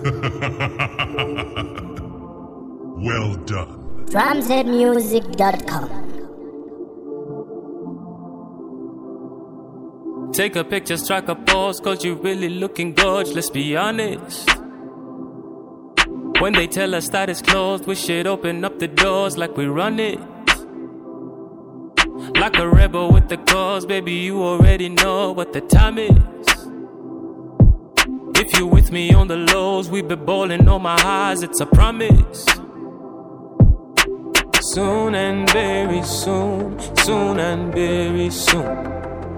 Well done. DrumZmusic.com. Take a picture, strike a pose, cause you're really looking gorge, let's be honest. When they tell us that it's closed, we should open up the doors like we run it. Like a rebel with the cause, baby, you already know what the time is. If you with me on the lows, we be ballin' on my highs, it's a promise. Soon and very soon, soon and very soon,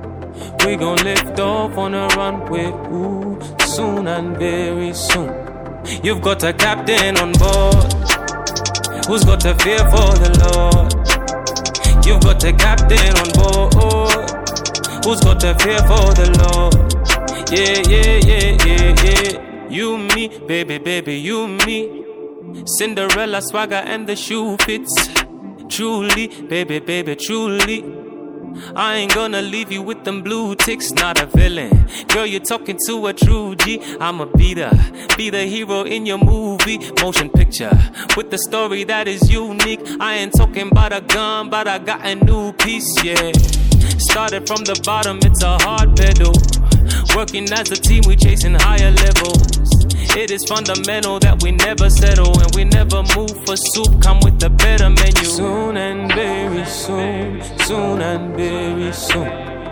we gon' lift off on a runway, ooh, soon and very soon. You've got a captain on board, who's got a fear for the Lord. You've got a captain on board, who's got a fear for the Lord. Yeah, yeah, yeah, yeah, yeah. You, me, baby, baby, you, me. Cinderella swagger and the shoe fits. Truly, baby, baby, truly. I ain't gonna leave you with them blue ticks, not a villain. Girl, you're talking to a true G. I'ma be the hero in your movie. Motion picture, with the story that is unique. I ain't talking about a gun, but I got a new piece, yeah. Started from the bottom, it's a hard pedal. Working as a team, we chasing higher levels. It is fundamental that we never settle, and we never move for soup, come with the better menu. Soon and very soon, soon and very soon,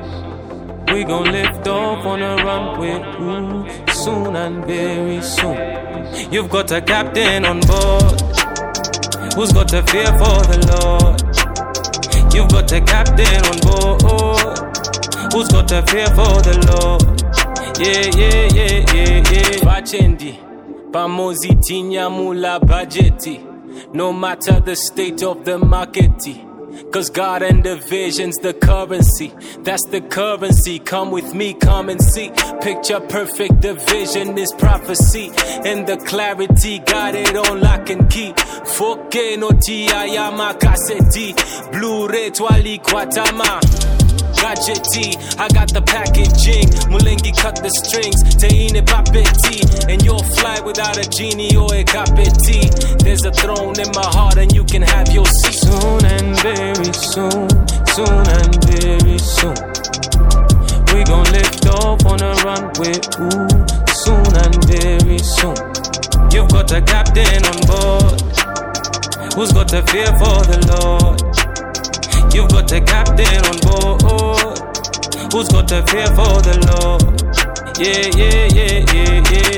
we gon' lift off on a runway, ooh, soon and very soon. You've got a captain on board, who's got a fear for the Lord. You've got a captain on board, who's got a fear for the Lord. Yeah, yeah, yeah, yeah, yeah. Vachendi, pamozi tinyamula bajeti. No matter the state of the market, cause God and the vision's the currency. That's the currency. Come with me, come and see. Picture perfect, the vision is prophecy. And the clarity, got it on lock and key. 4K no tiyama kaseti. Blu-ray twali kwatama. Gadgety, I got the packaging. Mulengi cut the strings. Teine papeti. And you'll fly without a genie or a kapeti. There's a throne in my heart and you can have your seat. Soon and very soon, soon and very soon, we gon' lift off on a runway, ooh, soon and very soon. You've got a captain on board, who's got a fear for the Lord. You've got a captain on board, who's got a fear for the Lord. Yeah, yeah, yeah, yeah, yeah.